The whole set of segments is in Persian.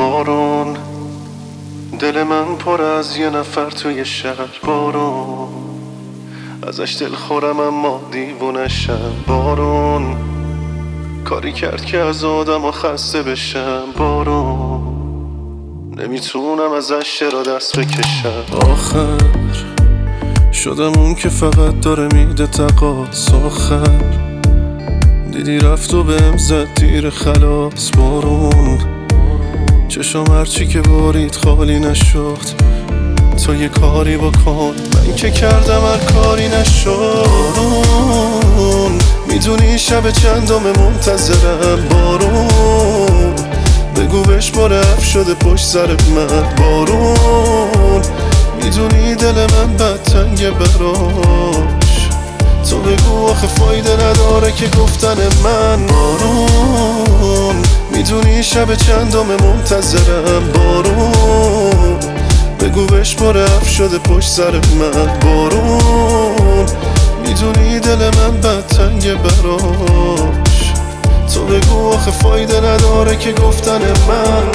بارون، دل من پر از یه نفر توی شهر. بارون ازش دل خورم اما دیوونشم. بارون کاری کرد که از آدم خسته بشم. بارون نمیتونم ازش چرا دست بکشم. آخر شدم اون که فقط داره میده تقاص. آخر دیدی رفت و بهم زد تیر خلاص. بارون چشم هرچی که بارید خالی نشد. تو یه کاری بکن، من که کردم هر کاری نشد. بارون میدونی شب چندم منتظرم. بارون بگو بهش ما رفت شده پشت سر من. بارون میدونی دل من بد تنگه براش. تو بگو آخه فایده نداره که گفتن من. بارون میدونی شب چندم منتظرم. بارون بگو بهش ما رفت شده پشت سر من. بارون میدونی دل من بد تنگه براش. تو بگو آخه فایده نداره که گفتن من.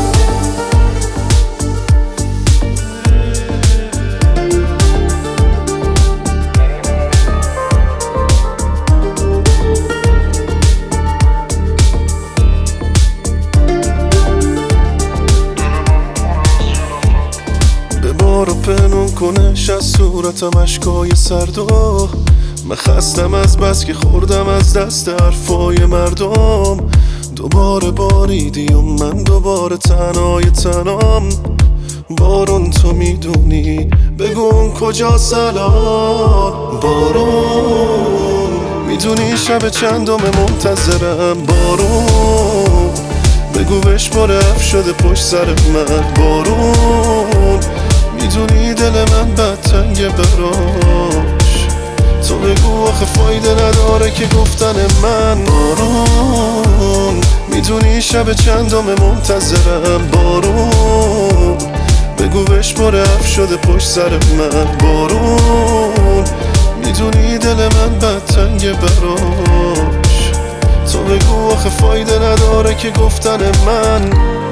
رو پنون کنش از صورتم اشکای سردو. من خستم از بس که خوردم از دست حرفای مردم. دوباره باریدی و من دوباره تنام. بارون تو میدونی بگو اون کجاست الان. بارون میدونی شب چندم منتظرم. بارون بگو بهش ما رفت شده پشت سر من. بارون میدونی دل من بد تنگه براش. تو بگو آخه فایده نداره که گفتن من. بارون میدونی شب چندم منتظرم. بارون بگو بهش ما رفت شده پشت سر من. بارون میدونی دل من بد تنگه براش. تو بگو آخه فایده نداره که گفتن من.